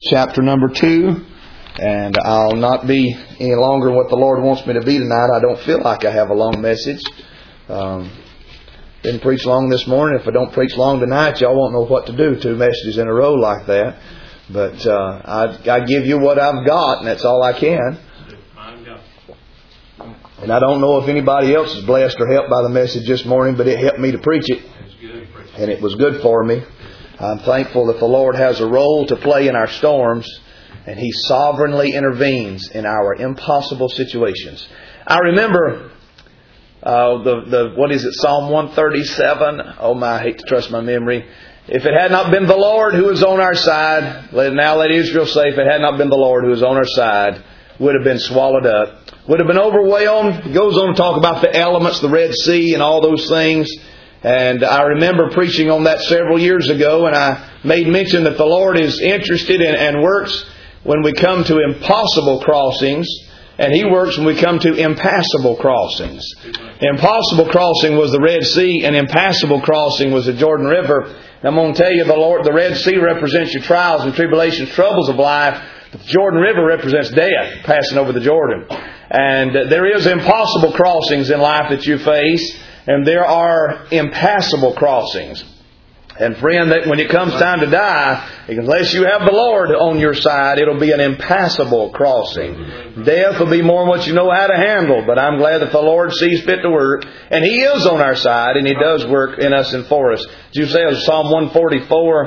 Chapter number 2, and I'll not be any longer what the Lord wants me to be tonight. I don't feel like I have a long message. Didn't preach long this morning. If I don't preach long tonight, y'all won't know what to do, 2 messages in a row like that. But I give you what I've got, and that's all I can. And I don't know if anybody else is blessed or helped by the message this morning, but it helped me to preach it. And it was good for me. I'm thankful that the Lord has a role to play in our storms, and He sovereignly intervenes in our impossible situations. I remember Psalm 137. Oh my, I hate to trust my memory. If it had not been the Lord who was on our side, let Israel say, if it had not been the Lord who was on our side, would have been swallowed up, would have been overwhelmed. He goes on to talk about the elements, the Red Sea, and all those things. And I remember preaching on that several years ago, and I made mention that the Lord is interested in and works when we come to impossible crossings, and He works when we come to impassable crossings. Impossible crossing was the Red Sea, and impassable crossing was the Jordan River. And I'm going to tell you, the Red Sea represents your trials and tribulations, troubles of life. The Jordan River represents death, passing over the Jordan. And there is impossible crossings in life that you face. And there are impassable crossings. And friend, that when it comes time to die, unless you have the Lord on your side, it'll be an impassable crossing. Death will be more than what you know how to handle. But I'm glad that the Lord sees fit to work. And He is on our side, and He does work in us and for us. Did you say it was Psalm 144?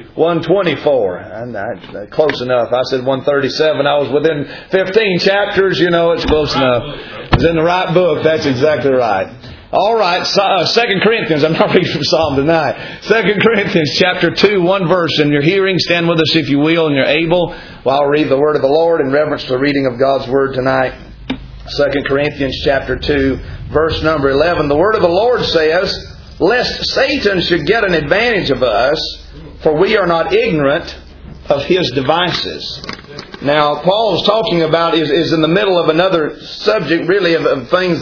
124. And close enough. I said 137. I was within 15 chapters. You know, it's close enough. It's in the right book. That's exactly right. All right, 2 Corinthians. I'm not reading from Psalm tonight. 2 Corinthians chapter 2, one verse. In your hearing, stand with us if you will and you're able, while I read the word of the Lord in reverence to the reading of God's word tonight. 2 Corinthians chapter 2, verse number 11. The word of the Lord says, lest Satan should get an advantage of us, for we are not ignorant of his devices. Now, Paul is talking about, is in the middle of another subject, really, of things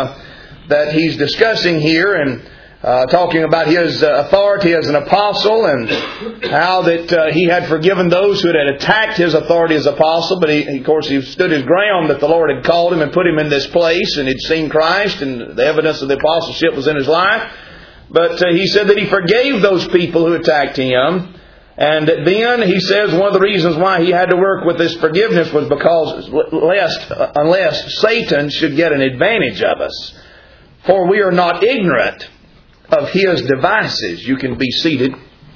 that he's discussing here, and talking about his authority as an apostle, and how that he had forgiven those who had attacked his authority as apostle. But of course, he stood his ground that the Lord had called him and put him in this place, and he'd seen Christ, and the evidence of the apostleship was in his life. But he said that he forgave those people who attacked him. And then he says one of the reasons why he had to work with this forgiveness was because unless Satan should get an advantage of us. For we are not ignorant of his devices. You can be seated.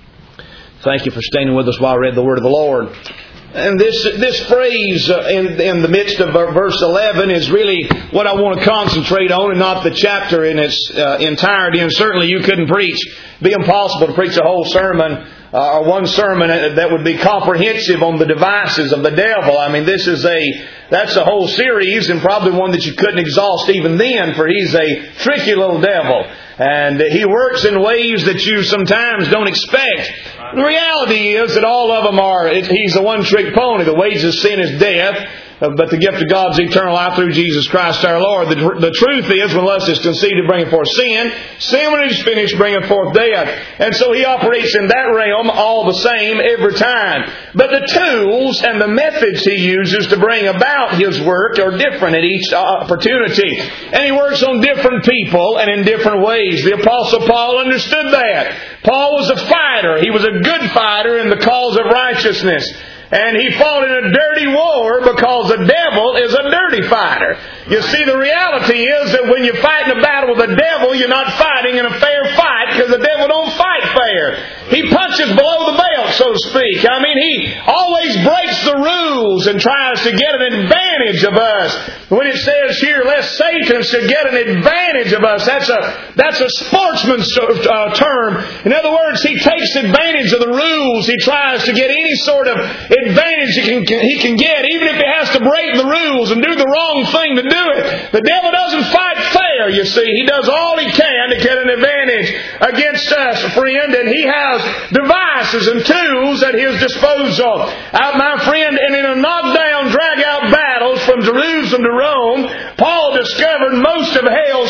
Thank you for standing with us while I read the word of the Lord. And this phrase in the midst of verse 11 is really what I want to concentrate on, and not the chapter in its entirety. And certainly you couldn't preach. It'd be impossible to preach a whole sermon or one sermon that would be comprehensive on the devices of the devil. I mean, that's a whole series, and probably one that you couldn't exhaust even then, for he's a tricky little devil. And he works in ways that you sometimes don't expect. The reality is that all of them he's a one-trick pony. The wages of sin is death, but the gift of God is eternal life through Jesus Christ our Lord. The truth is, when lust is conceived, it bringeth forth sin. Sin, when it is finished, bringeth forth death. And so he operates in that realm all the same every time. But the tools and the methods he uses to bring about his work are different at each opportunity. And he works on different people and in different ways. The Apostle Paul understood that. Paul was a fighter. He was a good fighter in the cause of righteousness. And he fought in a dirty war because the devil is a dirty fighter. You see, the reality is that when you're fighting a battle with the devil, you're not fighting in a fair fight, because the devil don't fight fair. He punches below the belt, so to speak. I mean, he always breaks the rules and tries to get an advantage of us. When it says here, lest Satan should get an advantage of us, that's a sportsman's term. In other words, he takes advantage of the rules. He tries to get any sort of advantage he can get, even if he has to break the rules and do the wrong thing to do it. The devil doesn't fight fair, you see. He does all he can to get an advantage against us, friend, and he has devices and tools at his disposal. My friend, and in a knockdown, drag-out battles from Jerusalem to Rome, Paul discovered most of hell's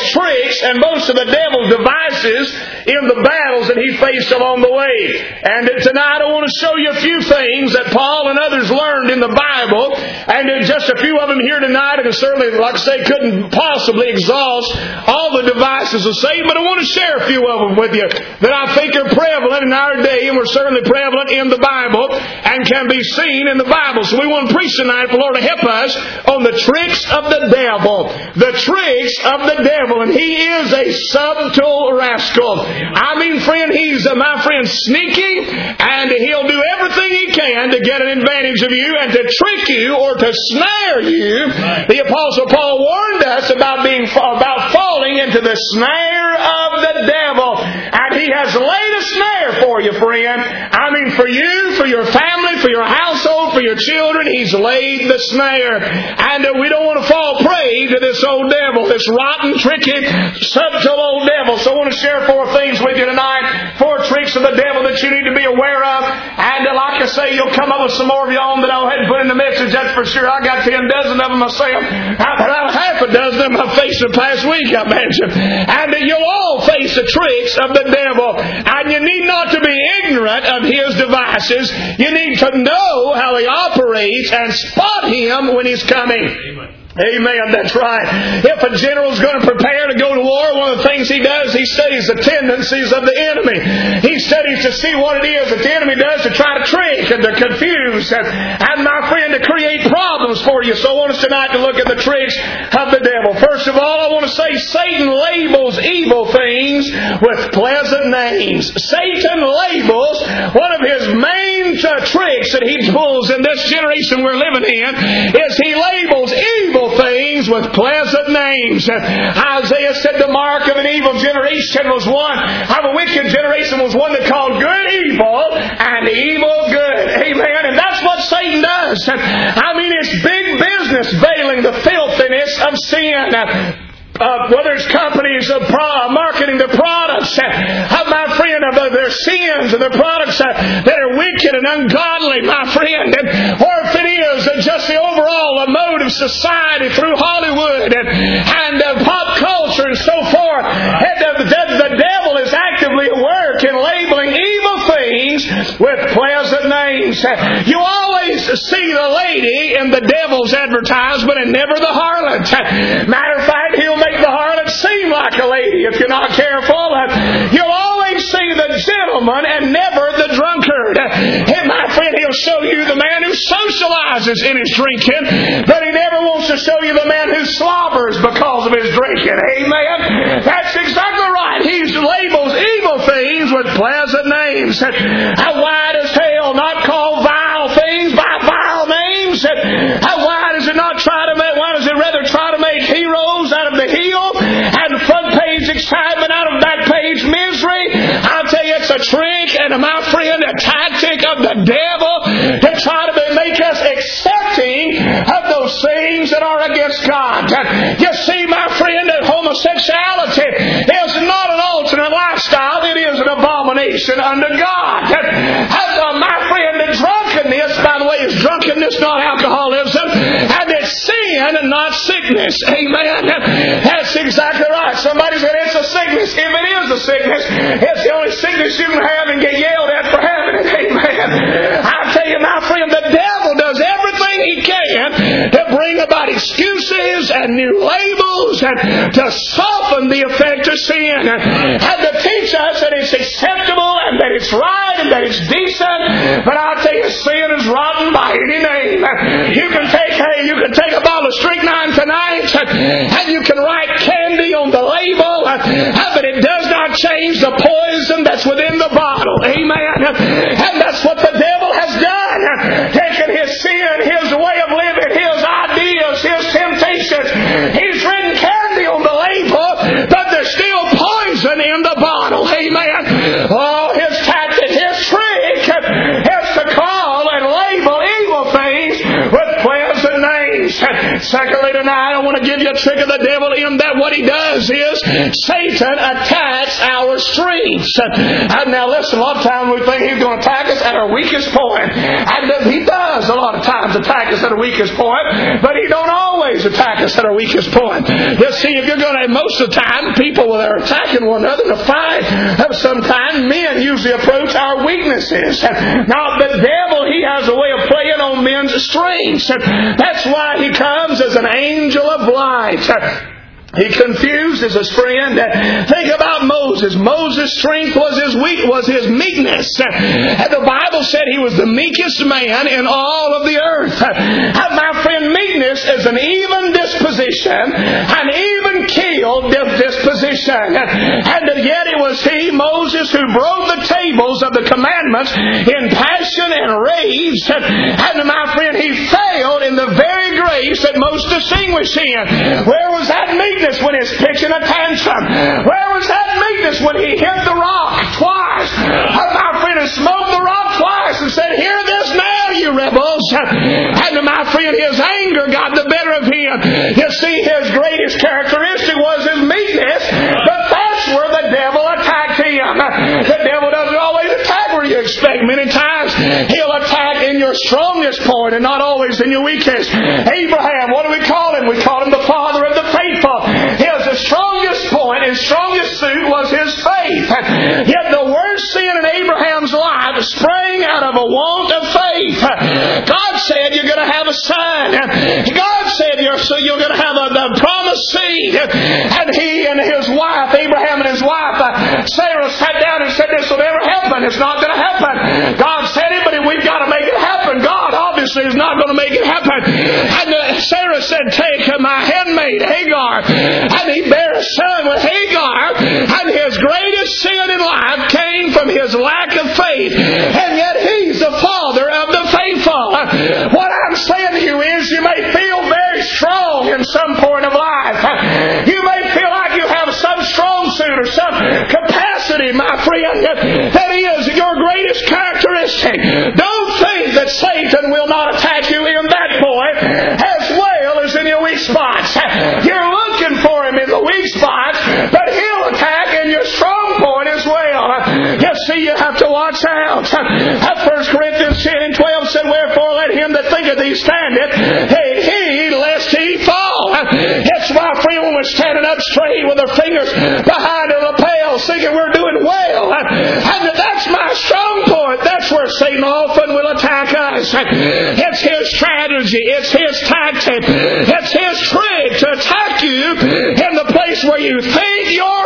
devil's tricks and most of the devil's devices in the battles that he faced along the way. And tonight I want to show you a few things that Paul and others learned in the Bible, and just a few of them here tonight, and certainly, like I say, couldn't possibly exhaust all the devices of Satan, but I want to share a few of them with you that I think are prevalent in our day, and were certainly prevalent in the Bible, and can be seen in the Bible. So we want to preach tonight for the Lord to help us on the tricks of the devil. The tricks of the devil, and he is a subtle rascal. I mean, friend, he's, my friend, sneaky, and he'll do everything he can to get an advantage of you and to trick you or to snare you. Right. The Apostle Paul warned us about falling into the snare of the devil. And he has laid a snare for you, friend. I mean, for you, for your family, for your household, for your children, he's laid the snare. And we don't want to fall prey to this old devil, this rotten, tricky, subtle old devil. So I want to share 4 things with you tonight. 4 tricks of the devil that you need to be aware of. And like I say, you'll come up with some more of your own that I'll head and put in the message, that's for sure. I got 10 dozen of them myself. About half a dozen of them I faced the past week, I imagine. And you'll all face the tricks of the devil. And you need not to be ignorant of his devices. You need to know how he operates and spot him when he's coming. Amen. Amen, that's right. If a general's going to prepare to go to war, one of the things he does, he studies the tendencies of the enemy. He studies to see what it is that the enemy does to try to trick and to confuse and my friend, to create problems for you. So I want us tonight to look at the tricks of the devil. First of all, I want to say Satan labels evil things with pleasant names. Satan labels one of his main tricks that he pulls in this generation we're living in is he labels evil things with pleasant names. Isaiah said the mark of an evil generation was one, of a wicked generation was one that called good evil and evil good. Amen. And that's what Satan does. I mean, it's big business veiling the filthiness of sin. Whether it's companies of marketing their products, my friend, of their sins and their products that are wicked and ungodly, my friend, or if it is just the overall mode of society through Hollywood and pop culture and so forth, the devil is actively at work in labeling evil things with pleasant names. You always see the lady in the devil's advertisement and never the harlot. Matter of fact, he'll make the harlot seem like a lady if you're not careful. You'll always see the gentleman and never the drunkard. And my friend, he'll show you the man who socializes in his drinking, but he never wants to show you the man who slobbers because of his drinking. Amen? That's exactly right. He labels evil things with pleasant names. Why does hell not call vile things by vile names? Why does it not why does it rather try to make heroes out of the heel and front page excitement out of back page misery? I'll tell you, it's a trick and, my friend, a tactic of the devil to try to make us accepting of those things that are against God. You see, my friend, that homosexuality is not an alternate lifestyle. It is an abomination unto God. My friend, the drunkenness, by the way, is drunkenness, not alcoholism, and it's sin and not sickness. Amen. That's exactly right. Somebody said it's a sickness. If it is a sickness, it's the only sickness you can have and get yelled at for having it. Amen. I tell you, my friend, the devil does everything he can to bring about excuses and new labels and to soften the effect of sin and to teach us that it's acceptable and that it's right and that it's decent. But I'll tell you, sin is rotten by any name. You can take a bottle of strychnine tonight and you can write candy on the label, but it does not change the poison that's within the bottle. Amen. And that's what the devil has done. Taken his sin, his way of living, his ideas, his temptations. He's written candy on the label, but there's still poison in the bottle. Amen. Oh, his tactic, his trick is to call and label evil things with pleasant names. Secondly, tonight I want to give you a trick of the devil in that what he does is Satan attacks our strengths. And now listen, a lot of times we think he's going to attack us at our weakest point. And he does a lot lot of times attack us at our weakest point, but He don't always attack us at our weakest point. You see, if you're going to, most of the time, people that are attacking one another in a fight of some kind, men usually approach our weaknesses. Now, the devil, he has a way of playing on men's strengths. That's why he comes as an angel of light. He confused his friend. Think about Moses. Moses' strength was his meekness. And the Bible said he was the meekest man in all of the earth. And my friend, meekness is an even disposition, an even keeled disposition. And yet it was he, Moses, who broke the tables of the commandments in passion and rage. And my friend, he failed in the very grace that most distinguished him. Where was that meekness when he's pitching a tantrum? Where was that meekness when he hit the rock twice? My friend, and smoked the rock twice and said, "Hear this now, you rebels." And my friend, his anger got the better of him. You see, his greatest characteristic was his meekness, but that's where the devil attacked him. The devil doesn't always attack where you expect. Many times he'll attack in your strongest point and not always in your weakest. Abraham, what do we call him? We call him the father of the faithful. His strongest point, his strongest suit was his faith. Yet the worst sin in Abraham's life sprang out of a want of faith. God said you're going to have a son. God said you're going to have the promised seed. And he and his wife, Abraham and his wife, Sarah sat down and said, "This will never happen. It's not going to happen." God said it, but we've got to make it happen. God obviously is not going to make it happen. And Sarah said, "Take my handmaid Hagar." And he bare a son with Hagar. And his greatest sin in life came from his lack of faith. And yet he's the father of the faithful. What I'm saying to you is, you may feel very strong in some point of life. You may feel like you have some strong suit or some capacity, my friend, that is your greatest characteristic. Don't think that Satan will not attack you in that point as well as in your weak spots. You're looking for him in the weak spots, but he'll attack in your strong point as well. You see, you have to watch out. 1 Corinthians 10:12 said, "Wherefore let him that thinketh he standeth take heed lest he fall." That's why, friend, when we're standing up straight with our fingers behind the lapel, thinking we're doing well, and that's my strong point, that's where Satan often will attack us. It's his strategy, it's his tactic, it's his trick to attack you in the place where you think you're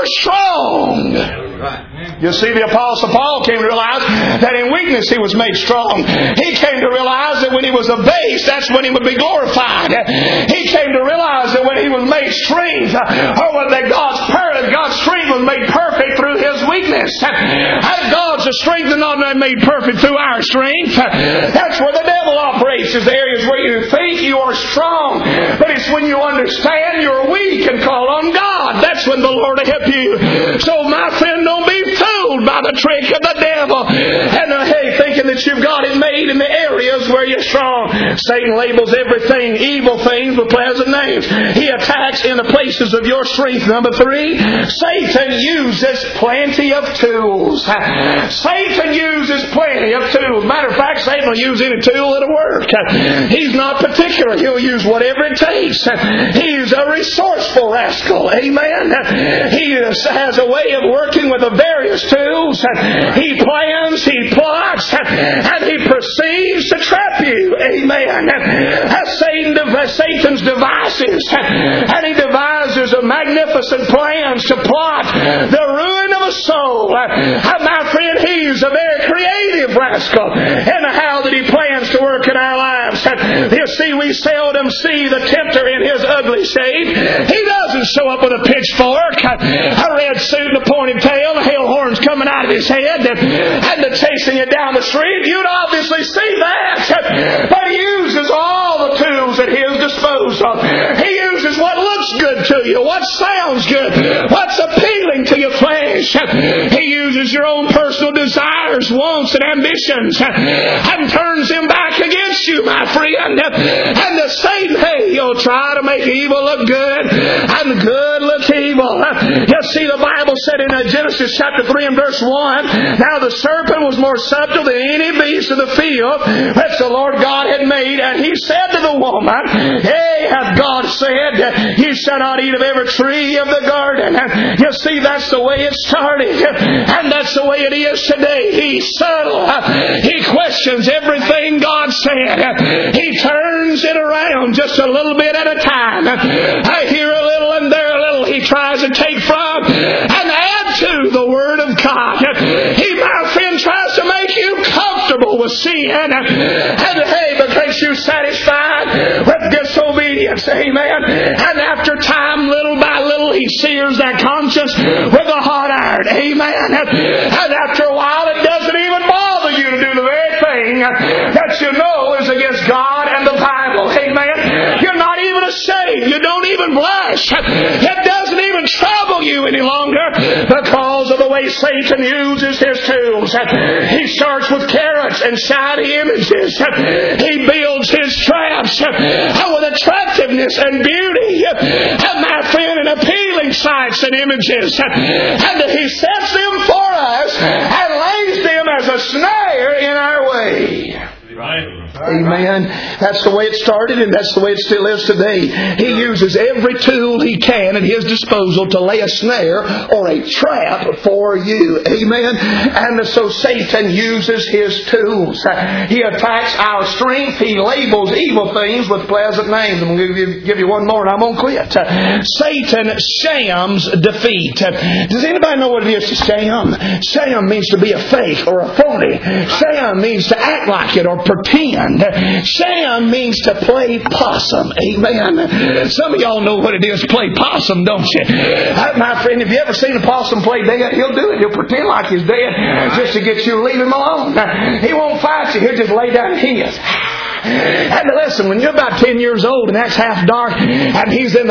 strong. You see, the Apostle Paul came to realize that in weakness he was made strong. He came to realize that when he was abased, that's when he would be glorified. He came to realize that when he was made strength, or that God's strength was made perfect through his weakness. And God's strength is not made perfect through our strength. That's where the devil operates, is the areas where you think you are strong. But it's when you understand you're weak and call on God, that's when the Lord will help you. So my friend, don't be fooled by the trick of the devil. And thinking that you've got it made in the areas where you're strong. Satan labels everything, evil things, with pleasant names. He attacks in the places of your strength. Number 3, Satan uses plenty of tools. Satan uses plenty of tools. Matter of fact, Satan will use any tool that'll work. He's not particular. He'll use whatever it takes. He's a resourceful rascal. Amen. He has a way of working with the various tools. He plans, he plots, and he proceeds to trap you. Amen. Satan's devices, and he devises a magnificent plans to plot the ruin of a soul. My friend, he's a very creative rascal in how that he plans to work in our lives. You see, we seldom see the tempter in his ugly shape. He doesn't show up with a pitchfork, a red suit and a pointed tail, the hail horns coming out of his head, and chasing you down the street. You'd obviously see that. But he uses all the tools at his disposal. He uses what looks good to you, what sounds good, what's appealing to your flesh. He uses your own personal desires, wants, and ambitions, and turns them back against you, my friend. And the Satan, will try to make evil look good and good look evil. You see, the Bible said in Genesis chapter 3 and verse 1, now the serpent was more subtle than any beast of the field which the Lord God had made. And he said to the woman, hey, hath God said, you shall not eat of every tree of the garden. You see, that's the way it started. And that's the way it is today. He's subtle. He questions everything God said. He turns it around just a little bit at a time. I hear a little and there a little. He tries to take from and add to the Word of God. He, my friend, tries to make you comfortable with sin. And hey, because you're satisfied with disobedience. Amen. And after time, little by little, He sears that conscience with a hot iron. Amen. And after a while, it doesn't even bother you to do the very thing that you know is against God and the Bible. Amen. You're not even ashamed. You don't even blush. It doesn't even trouble you any longer because of the way Satan uses his tools. He starts with carrots and shiny images. He builds his traps with attractiveness and beauty. And my friend, and appealing sights and images. And He sets them for us and lays them as a snare in our way. Right. Amen. That's the way it started, and that's the way it still is today. He uses every tool he can at his disposal to lay a snare or a trap for you. Amen. And so Satan uses his tools. He attacks our strength. He labels evil things with pleasant names. I'm going to give you one more and I'm going to quit. Satan shams defeat. Does anybody know what it is to sham? Sham means to be a fake or a phony. Sham means to act like it or pretend. Sham means to play possum. Amen. Some of y'all know what it is to play possum, don't you? My friend, if you ever seen a possum play dead, he'll do it. He'll pretend like he's dead just to get you to leave him alone. He won't fight you. He'll just lay down and hiss. And listen, when you're about 10 years old and that's half dark, and he's in the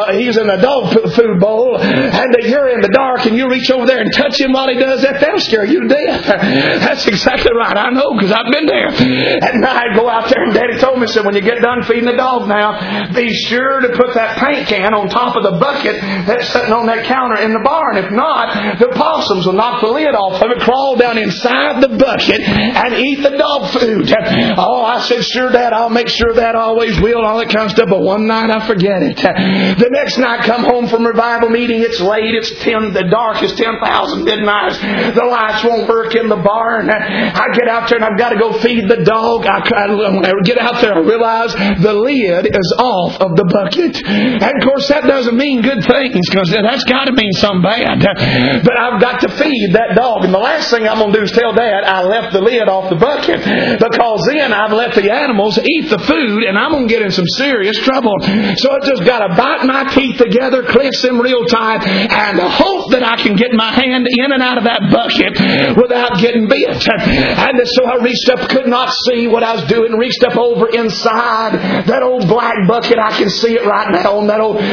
dog food bowl, and you're in the dark, and you reach over there and touch him while he does that, that'll scare you to death. That's exactly right. I know, because I've been there. At night, go out there, and Daddy told me, said, when you get done feeding the dog now, be sure to put that paint can on top of the bucket that's sitting on that counter in the barn. If not, the possums will knock the lid off of it, crawl down inside the bucket, and eat the dog food. Oh, I said, sure, Dad, I'll make sure that I always will, and all that kind of stuff. But one night I forget it. The next night, come home from revival meeting. It's late. It's the dark is 10,000 midnights. The lights won't work in the barn. I get out there and I've got to go feed the dog. When I get out there, I realize the lid is off of the bucket. And of course, that doesn't mean good things, because that's got to mean something bad. But I've got to feed that dog. And the last thing I'm going to do is tell Dad I left the lid off the bucket, because then I've let the animals eat the food and I'm going to get in some serious trouble. So I just got to bite my teeth together, clench them real tight, and hope that I can get my hand in and out of that bucket without getting bit. And so I reached up, could not see what I was doing, reached up over inside that old black bucket. I can see it right now on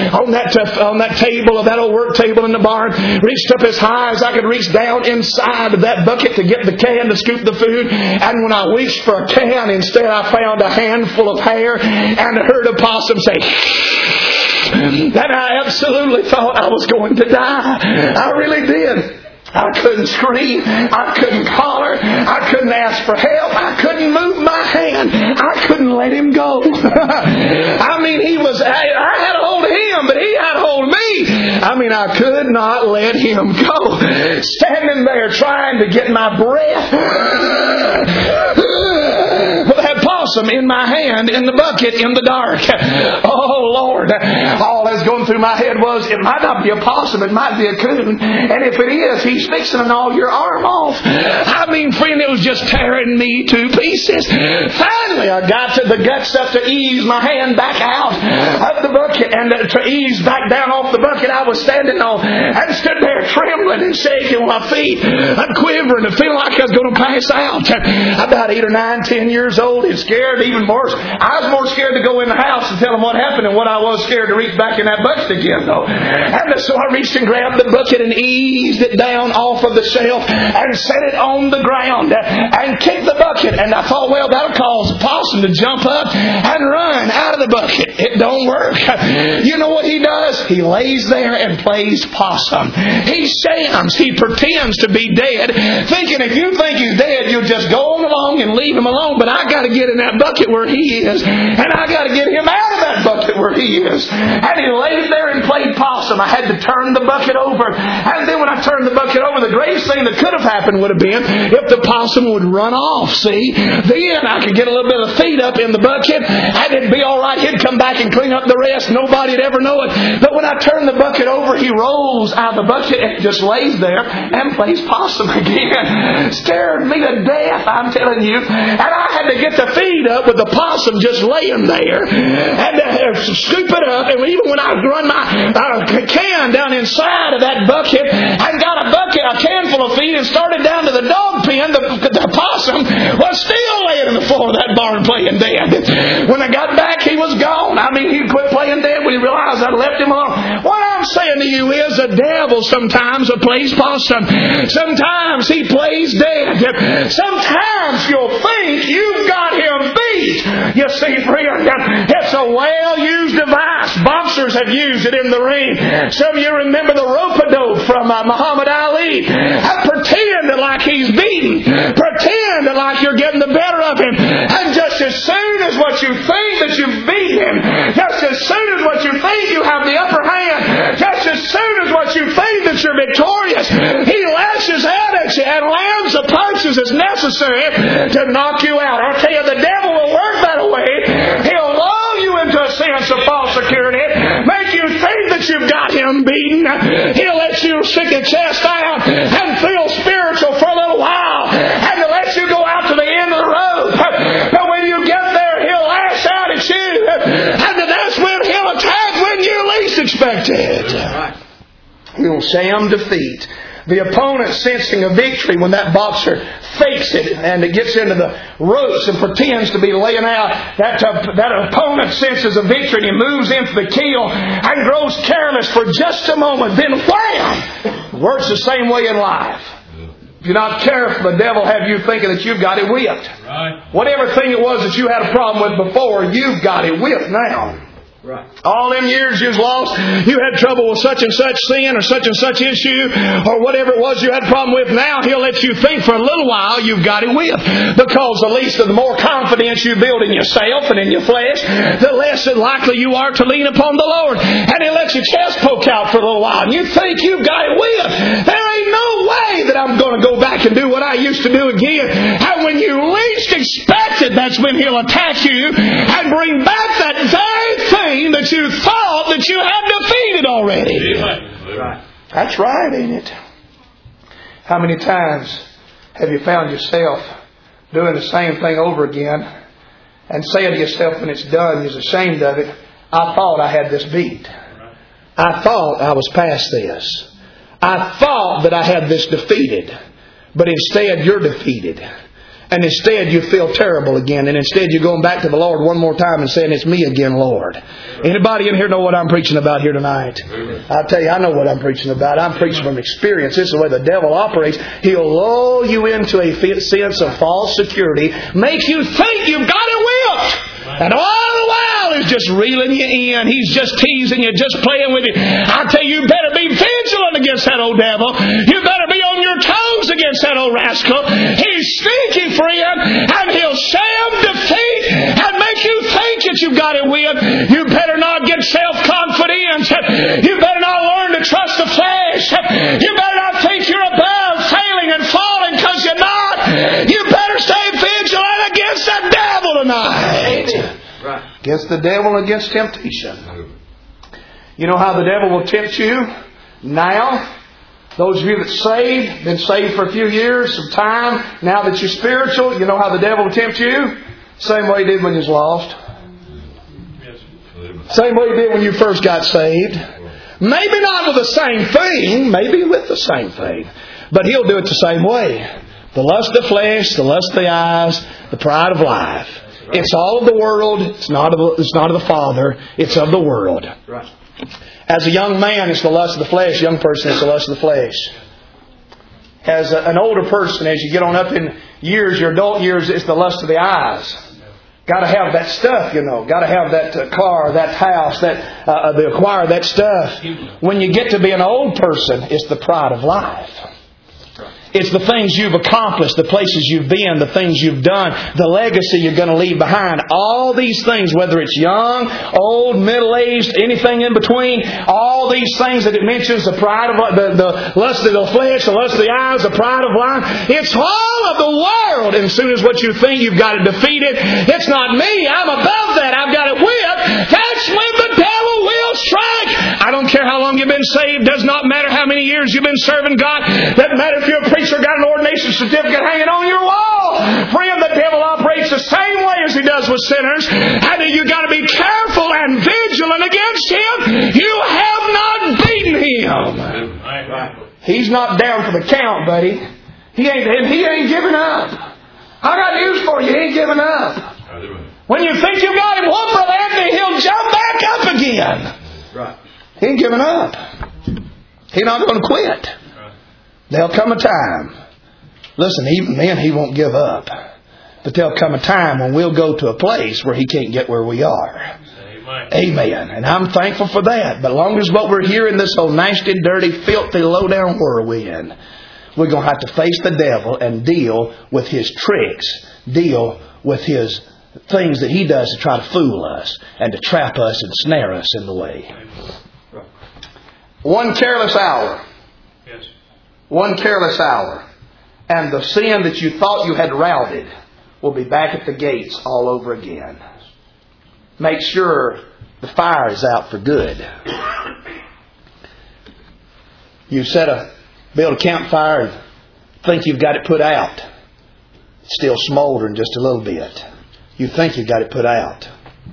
that table, that old work table in the barn. Reached up as high as I could reach down inside of that bucket to get the can to scoop the food. And when I reached for a can, instead I found a handful of hair and heard a possum say, and I absolutely thought I was going to die. I really did. I couldn't scream. I couldn't holler. I couldn't ask for help. I couldn't move my hand. I couldn't let him go. I mean, I had a hold of him, but he had a hold of me. I mean, I could not let him go. Standing there trying to get my breath. With that possum in my hand, in the bucket, in the dark. Oh, Lord. All that's going through my head was, it might not be a possum, it might be a coon. And if it is, he's fixing to gnaw your arm off. I mean, friend, it was just tearing me to pieces. Finally, I got to the guts up to ease my hand back out of the bucket and to ease back down off the bucket I was standing on, and stood there trembling and shaking with my feet. I'm quivering and feeling like I was going to pass out. About 8 or 9, 10 years old, it scared scared, even worse. I was more scared to go in the house and tell them what happened than what I was scared to reach back in that bucket again, though. And so I reached and grabbed the bucket and eased it down off of the shelf and set it on the ground and kicked the bucket. And I thought, well, that'll cause a possum to jump up and run out of the bucket. It don't work. You know what he does? He lays there and plays possum. He shams. He pretends to be dead, thinking if you think he's dead, you'll just go on along and leave him alone. But I got to get in that bucket where he is, and I got to get him out of that bucket where he is. And he laid there and played possum. I had to turn the bucket over. And then when I turned the bucket over, the greatest thing that could have happened would have been if the possum would run off, see? Then I could get a little bit of feed up in the bucket, and it'd be all right. He'd come back and clean up the rest. Nobody'd ever know it. But when I turned the bucket over, he rolls out of the bucket and just lays there and plays possum again. Scared me to death, I'm telling you. And I had to get the feed up with the possum just laying there and scoop it up. And even when I run my can down inside of that bucket and got a can full of feed and started down to the dog pen, the possum was still laying in the floor of that barn playing dead. When I got back, he was gone. I mean, he quit playing dead when he realized I'd left him alone. What I'm saying to you is the devil sometimes plays possum. Sometimes he plays dead. Sometimes you'll think you've got him beat. You see, friend, it's a well-used device. Boxers have used it in the ring. Some of you remember the rope-a-dope from Muhammad Ali. Pretend like he's beaten. Pretend like you're getting the better of him. And just as soon as what you think that you've beat him, just as soon as what you think you have the upper hand, just as soon as what you think that you're victorious, he lashes out at you and lands the punches as necessary to knock you out. I'll tell you, the devil will work that way. He'll lull you into a sense of false security, make you think that you've got him beaten. He'll let you stick your chest out and feel spiritual for a little while, and to let you go out to the end of the road. But when you get there, he'll lash out at you, and that's when he'll attack when you least expect it. He'll sham defeat. The opponent sensing a victory when that boxer fakes it and it gets into the ropes and pretends to be laying out. That opponent senses a victory and he moves into the kill and grows careless for just a moment. Then wham! Works the same way in life. If you're not careful, the devil will have you thinking that you've got it whipped. Right. Whatever thing it was that you had a problem with before, you've got it whipped now. Right. All them years you was lost, you had trouble with such and such sin or such and such issue or whatever it was you had a problem with. Now he'll let you think for a little while you've got it with. Because the more confidence you build in yourself and in your flesh, the less likely you are to lean upon the Lord. And he'll let your chest poke out for a little while. And you think you've got it with. There ain't no way that I'm going to go back and do what I used to do again. And when you least expect it, that's when he'll attack you and bring back that very thing that you thought that you had defeated already. Right. That's right, ain't it? How many times have you found yourself doing the same thing over again and saying to yourself when it's done, you're ashamed of it, I thought I had this beat. I thought I was past this. I thought that I had this defeated. But instead you're defeated. And instead you feel terrible again. And instead you're going back to the Lord one more time and saying, it's me again, Lord. Anybody in here know what I'm preaching about here tonight? I tell you, I know what I'm preaching about. I'm preaching from experience. This is the way the devil operates. He'll lull you into a sense of false security. Make you think you've got it whipped. And all the while he's just reeling you in. He's just teasing you, just playing with you. I tell you, you better be vigilant against that old devil. You better be on your toes against that old rascal. He's sneaky, friend, and he'll sham defeat and make you think that you've got it with. You better not get self-confidence. You better not learn to trust the flesh. You better not think you're above failing and falling because you're not. You better stay vigilant against that devil tonight. Right. Against the devil and against temptation. You know how the devil will tempt you now? Those of you that saved, been saved for a few years, some time, now that you're spiritual, you know how the devil will tempt you? Same way he did when you was lost. Same way he did when you first got saved. Maybe not with the same thing, maybe with the same thing. But he'll do it the same way. The lust of the flesh, the lust of the eyes, the pride of life. It's all of the world. It's not of the Father. It's of the world. Right. As a young man, it's the lust of the flesh. Young person, it's the lust of the flesh. As an older person, as you get on up in years, your adult years, it's the lust of the eyes. Got to have that stuff, Got to have that car, that house, they acquire that stuff. When you get to be an old person, it's the pride of life. It's the things you've accomplished, the places you've been, the things you've done, the legacy you're going to leave behind. All these things, whether it's young, old, middle-aged, anything in between, all these things that it mentions, the pride of the lust of the flesh, the lust of the eyes, the pride of life, it's all of the world. And as soon as what you think you've got it defeated, it's not me, I'm above that, I've got it whipped. That's when the devil will strike. I don't care how long you've been saved, does not matter how many years you've been serving God, doesn't matter if you're a preacher got an ordination certificate hanging on your wall. Friend, the devil operates the same way as he does with sinners. And you've got to be careful and vigilant against him. You have not beaten him. He's not down for the count, buddy. He ain't giving up. I got news for you. He ain't giving up. When you think you got him whooped, Brother Anthony, he'll jump back up again. Right. He ain't giving up. He's not going to quit. There'll come a time. Listen, even then he won't give up. But there'll come a time when we'll go to a place where he can't get where we are. Amen. And I'm thankful for that. But as long as what we're here in this old nasty, dirty, filthy, low-down world we're in, we're going to have to face the devil and deal with his tricks. Deal with his things that he does to try to fool us and to trap us and snare us in the way. One careless hour. One careless hour, and the sin that you thought you had routed will be back at the gates all over again. Make sure the fire is out for good. You build a campfire and think you've got it put out. It's still smoldering just a little bit. You think you've got it put out.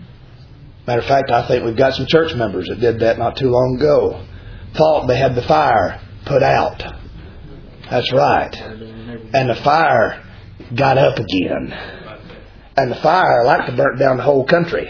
Matter of fact, I think we've got some church members that did that not too long ago. Thought they had the fire put out. That's right. And the fire got up again. And the fire like to burn down the whole country.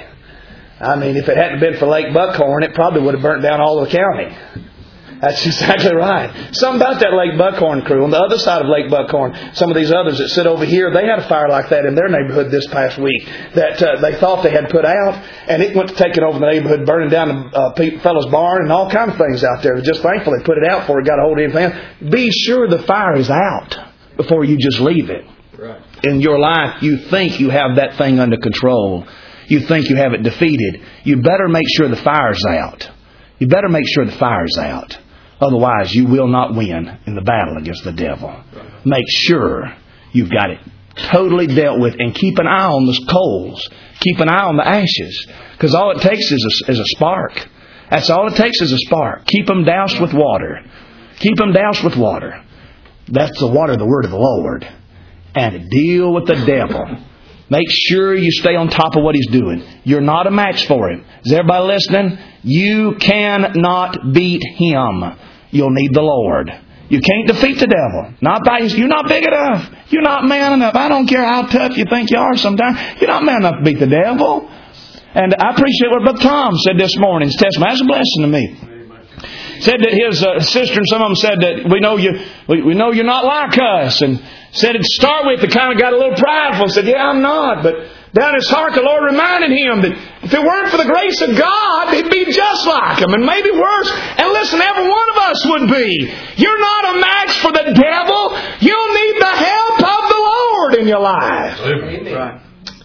I mean, if it hadn't been for Lake Buckhorn, it probably would have burnt down all of the county. That's exactly right. Something about that Lake Buckhorn crew. On the other side of Lake Buckhorn, some of these others that sit over here, they had a fire like that in their neighborhood this past week that they thought they had put out, and it went to taking over the neighborhood, burning down the fellow's barn and all kinds of things out there. Just thankful they put it out before it got a hold of anything. Be sure the fire is out before you just leave it. Right. In your life, you think you have that thing under control. You think you have it defeated. You better make sure the fire's out. You better make sure the fire's out. Otherwise, you will not win in the battle against the devil. Make sure you've got it totally dealt with, and keep an eye on the coals. Keep an eye on the ashes. Because all it takes is a spark. That's all it takes is a spark. Keep them doused with water. Keep them doused with water. That's the water of the word of the Lord. And deal with the devil. Make sure you stay on top of what he's doing. You're not a match for him. Is everybody listening? You cannot beat him. You'll need the Lord. You can't defeat the devil. You're not big enough. You're not man enough. I don't care how tough you think you are sometimes. You're not man enough to beat the devil. And I appreciate what Brother Tom said this morning. His testimony. That's a blessing to me. Said that his sister and some of them said that we know you're not like us, and said to start with, they kind of got a little prideful and said, yeah, I'm not. But down his heart, the Lord reminded him that if it weren't for the grace of God, he'd be just like him, and maybe worse. And listen, every one of us would be. You're not a match for the devil. You'll need the help of the Lord in your life. Amen. Right.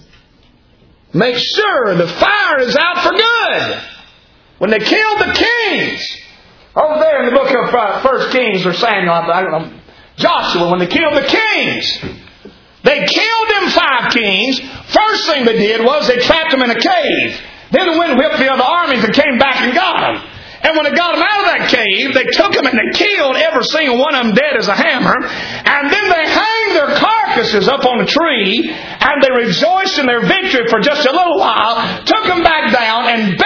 Make sure the fire is out for good. When they killed the kings, over there in the book of 1 Kings or Samuel, I don't know, Joshua, when they killed the kings, they killed them 5 kings. First thing they did was they trapped them in a cave. Then they went and whipped the other armies and came back and got them. And when they got them out of that cave, they took them and they killed every single one of them dead as a hammer. And then they hanged their carcasses up on a tree, and they rejoiced in their victory for just a little while, took them back down and buried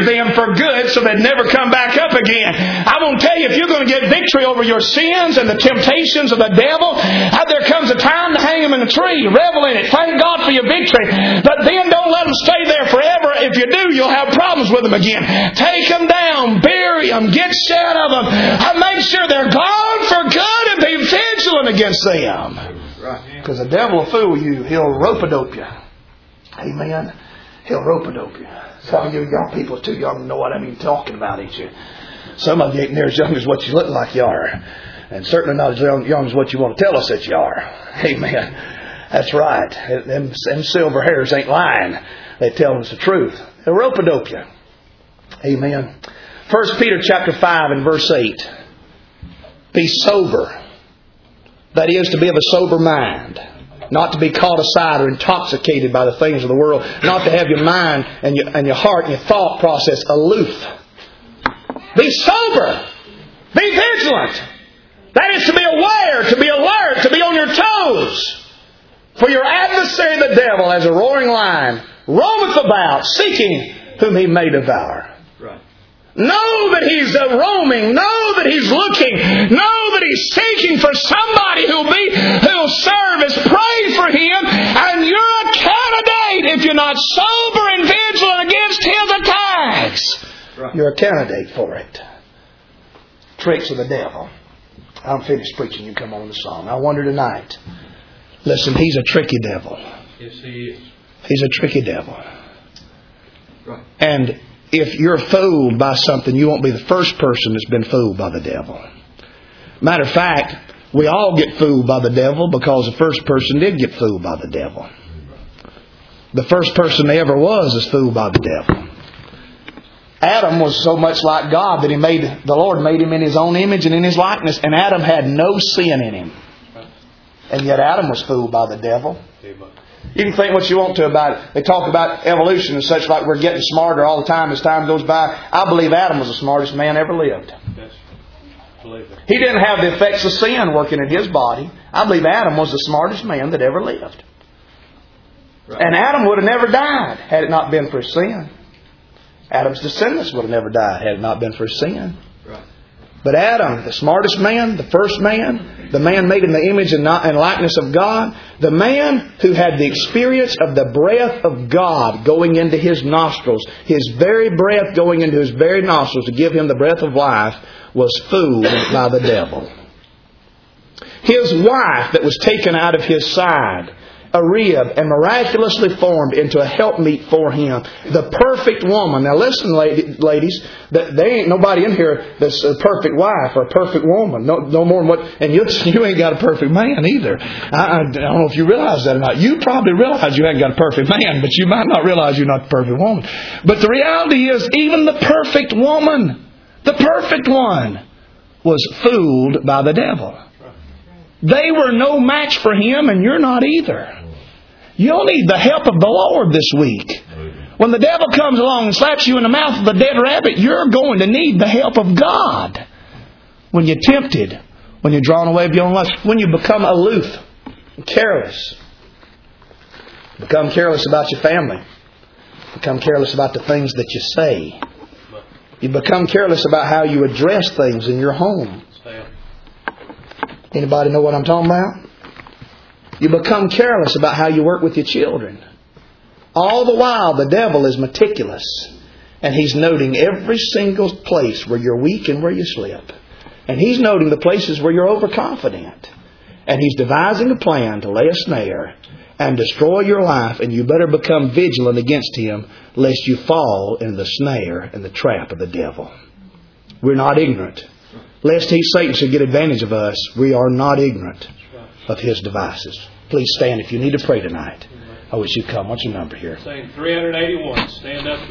them for good so they'd never come back up again. I won't tell you, if you're going to get victory over your sins and the temptations of the devil, there comes a time to hang them in a tree. Revel in it. Thank God for your victory. But then don't let them stay there forever. If you do, you'll have problems with them again. Take them down. Bury them. Get shed of them. And make sure they're gone for good and be vigilant against them. Because the devil will fool you. He'll rope-a-dope you. Amen. He'll rope-a-dope you. Some of you young people are too young to know what I'm even talking about, ain't you? Some of you ain't near as young as what you look like you are. And certainly not as young as what you want to tell us that you are. Amen. That's right. Them silver hairs ain't lying. They tell us the truth. They'll rope-a-dope you. Amen. 1 Peter chapter 5 and verse 8. Be sober. That is, to be of a sober mind. Not to be caught aside or intoxicated by the things of the world. Not to have your mind and your heart and your thought process aloof. Be sober. Be vigilant. That is to be aware, to be alert, to be on your toes. For your adversary the devil, as a roaring lion, roameth about, seeking whom he may devour. Right. Know that he's roaming. Know that he's looking. Know that he's seeking for somebody who'll serve as prey for him. And you're a candidate if you're not sober and vigilant against his attacks. Right. You're a candidate for it. Tricks of the devil. I'm finished preaching. You come on the song. I wonder tonight. Listen, he's a tricky devil. Yes, he is. He's a tricky devil. Right. And if you're fooled by something, you won't be the first person that's been fooled by the devil. Matter of fact, we all get fooled by the devil because the first person did get fooled by the devil. The first person there ever was fooled by the devil. Adam was so much like God that the Lord made him in His own image and in His likeness, and Adam had no sin in him. And yet Adam was fooled by the devil. You can think what you want to about it. They talk about evolution and such, like we're getting smarter all the time as time goes by. I believe Adam was the smartest man ever lived. He didn't have the effects of sin working in his body. I believe Adam was the smartest man that ever lived. Right. And Adam would have never died had it not been for his sin. Adam's descendants would have never died had it not been for his sin. Right. But Adam, the smartest man, the first man, the man made in the image and likeness of God, the man who had the experience of the breath of God going into his nostrils, his very breath going into his very nostrils to give him the breath of life, was fooled by the devil. His wife that was taken out of his side, a rib, and miraculously formed into a helpmeet for him. The perfect woman. Now listen, ladies, there ain't nobody in here that's a perfect wife or a perfect woman. No more than what. And you ain't got a perfect man either. I don't know if you realize that or not. You probably realize you ain't got a perfect man, but you might not realize you're not the perfect woman. But the reality is, even the perfect woman, the perfect one, was fooled by the devil. They were no match for him, and you're not either. You'll need the help of the Lord this week. When the devil comes along and slaps you in the mouth with a dead rabbit, you're going to need the help of God. When you're tempted, when you're drawn away of your own lust, when you become aloof and careless. Become careless about your family. Become careless about the things that you say. You become careless about how you address things in your home. Anybody know what I'm talking about? You become careless about how you work with your children. All the while, the devil is meticulous. And he's noting every single place where you're weak and where you slip. And he's noting the places where you're overconfident. And he's devising a plan to lay a snare and destroy your life. And you better become vigilant against him, lest you fall in the snare and the trap of the devil. We're not ignorant. Lest Satan should get advantage of us, we are not ignorant of his devices. Please stand if you need to pray tonight. I wish you'd come. What's your number here? Saying 381. Stand up.